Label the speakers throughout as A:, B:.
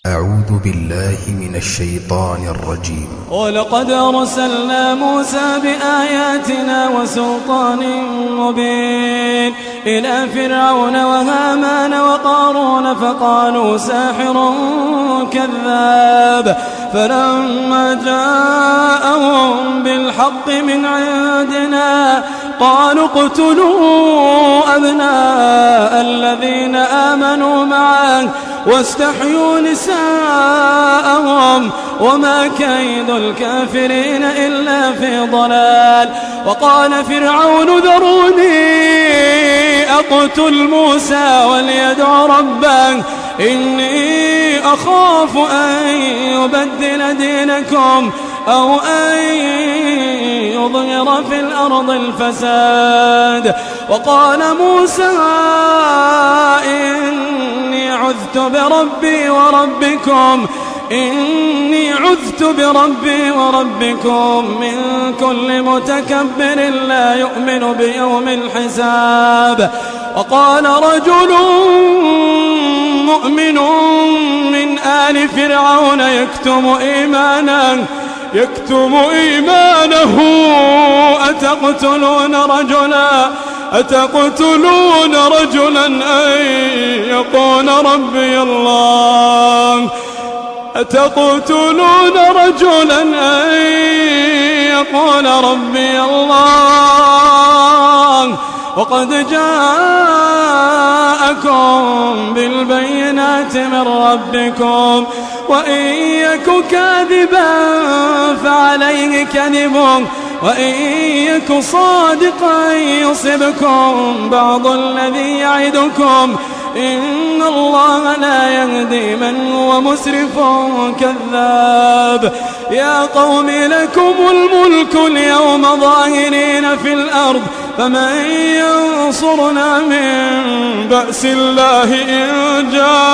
A: أعوذ بالله من الشيطان الرجيم.
B: ولقد أرسلنا موسى بآياتنا وسلطان مبين إلى فرعون وهامان وقارون فقالوا ساحر كذاب، فلما جاءهم بالحق من عندنا قالوا اقتلوا أبناء الذين آمنوا معه واستحيوا نساءهم وما كيد الكافرين إلا في ضلال. وقال فرعون ذروني أقتل موسى وليدع ربه إني أخاف أن يبدل دينكم أو أن يظهر في الأرض الفساد. وقال موسى إني عذت بربي وربكم من كل متكبر لا يؤمن بيوم الحساب. وقال رجل مؤمن من آل فرعون يكتم إيمانه أتقتلون رجلا أن يقول ربي الله وقد جاءكم بالبينات من ربكم وإن يك كاذبا فعليه كذبه وإن يك صادقا يصبكم بعض الذي يعدكم إن الله لا يهدي من هو مسرف كذاب. يا قوم لكم الملك اليوم ظاهرين في الأرض فمن ينصرنا من بأس الله إن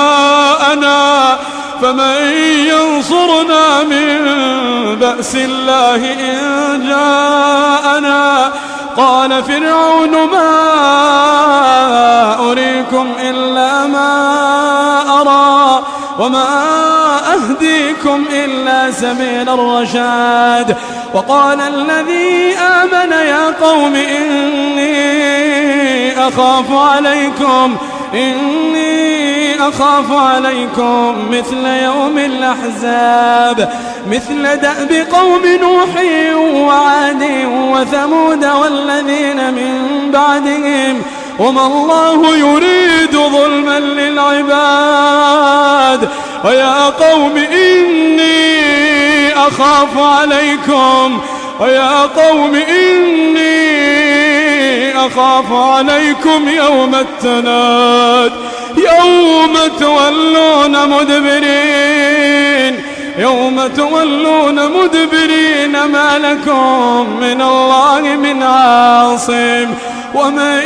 B: جاءنا قال فرعون ما أريكم إلا ما أرى وما أهديكم إلا سبيل الرشاد. وقال الذي آمن يا قوم إني أخاف عليكم مثل يوم الأحزاب مثل دأب قوم نوح وعاد وثمود والذين من بعدهم وما الله يريد ظلما للعباد. ويا قوم إني أخاف عليكم يوم التناد يوم تولون مدبرين ما لكم من الله من عاصم ومن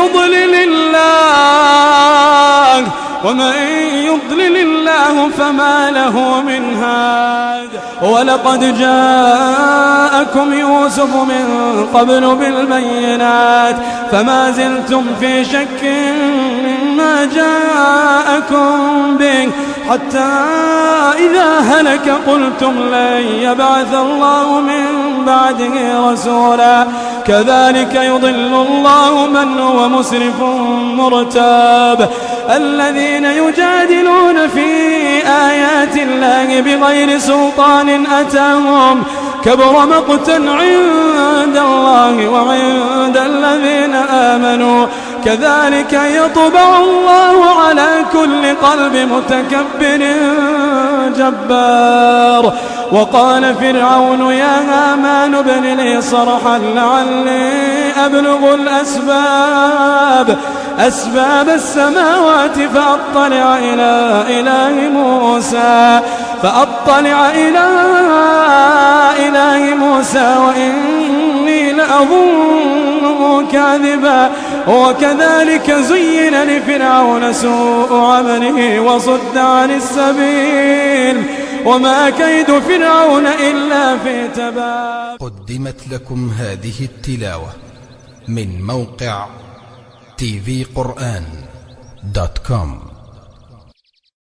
B: يضلل الله فما له من هاد. ولقد جاءكم يوسف من قبل بالبينات فما زلتم في شك مما جاءكم به حتى إذا هلك قلتم لن يبعث الله من بعده رسولا كذلك يضل الله من هو مسرف مرتاب. الذين يجادلون في آيات الله بغير سلطان أتاهم كبر مقتا عند الله وعند الذين آمنوا كذلك يطبع الله على كل قلب متكبر جبار. وقال فرعون يا هامان ابن لي صرحا لعلي أبلغ أسباب السماوات فأطلع إلى إله موسى وإني لأظنه كاذبا. وكذلك زين لفرعون سوء عمله وصد عن السبيل وما كيد فرعون إلا في تباب.
A: قدمت لكم هذه التلاوة من موقع tvquran.com.